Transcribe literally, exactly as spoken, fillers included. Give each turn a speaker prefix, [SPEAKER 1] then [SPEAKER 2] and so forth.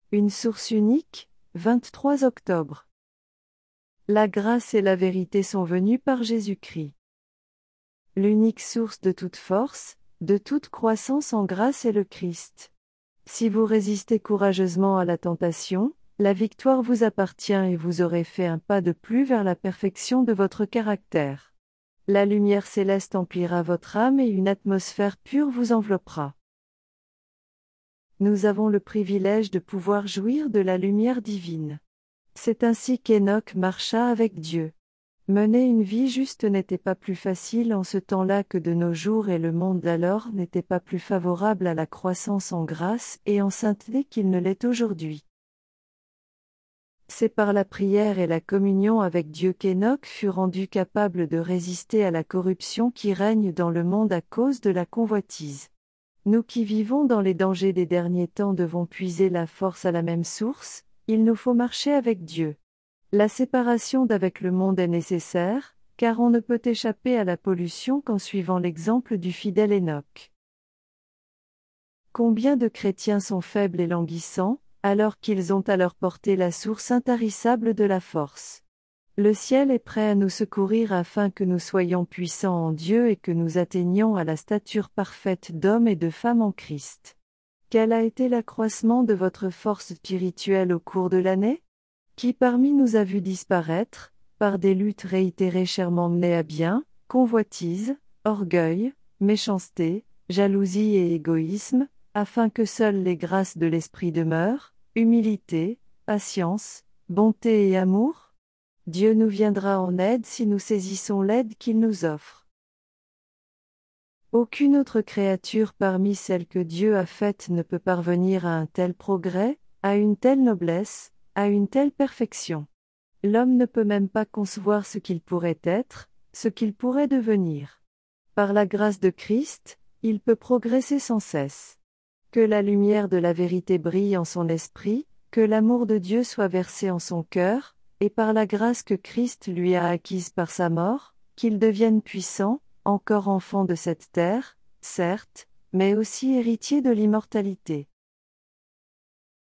[SPEAKER 1] Une source unique, vingt-trois octobre. La grâce et la vérité sont venues par Jésus-Christ. L'unique source de toute force, de toute croissance en grâce est le Christ. Si vous résistez courageusement à la tentation, la victoire vous appartient et vous aurez fait un pas de plus vers la perfection de votre caractère. La lumière céleste emplira votre âme et une atmosphère pure vous enveloppera. Nous avons le privilège de pouvoir jouir de la lumière divine. C'est ainsi qu'Enoch marcha avec Dieu. Mener une vie juste n'était pas plus facile en ce temps-là que de nos jours et le monde d'alors n'était pas plus favorable à la croissance en grâce et en sainteté qu'il ne l'est aujourd'hui. C'est par la prière et la communion avec Dieu qu'Enoch fut rendu capable de résister à la corruption qui règne dans le monde à cause de la convoitise. Nous qui vivons dans les dangers des derniers temps devons puiser la force à la même source, il nous faut marcher avec Dieu. La séparation d'avec le monde est nécessaire, car on ne peut échapper à la pollution qu'en suivant l'exemple du fidèle Enoch. Combien de chrétiens sont faibles et languissants, alors qu'ils ont à leur portée la source intarissable de la force. Le ciel est prêt à nous secourir afin que nous soyons puissants en Dieu et que nous atteignions à la stature parfaite d'hommes et de femmes en Christ. Quel a été l'accroissement de votre force spirituelle au cours de l'année ? Qui parmi nous a vu disparaître, par des luttes réitérées chèrement menées à bien, convoitise, orgueil, méchanceté, jalousie et égoïsme, afin que seules les grâces de l'Esprit demeurent, humilité, patience, bonté et amour ? Dieu nous viendra en aide si nous saisissons l'aide qu'il nous offre. Aucune autre créature parmi celles que Dieu a faites ne peut parvenir à un tel progrès, à une telle noblesse, à une telle perfection. L'homme ne peut même pas concevoir ce qu'il pourrait être, ce qu'il pourrait devenir. Par la grâce de Christ, il peut progresser sans cesse. Que la lumière de la vérité brille en son esprit, que l'amour de Dieu soit versé en son cœur, et par la grâce que Christ lui a acquise par sa mort, qu'il devienne puissant, encore enfant de cette terre, certes, mais aussi héritier de l'immortalité.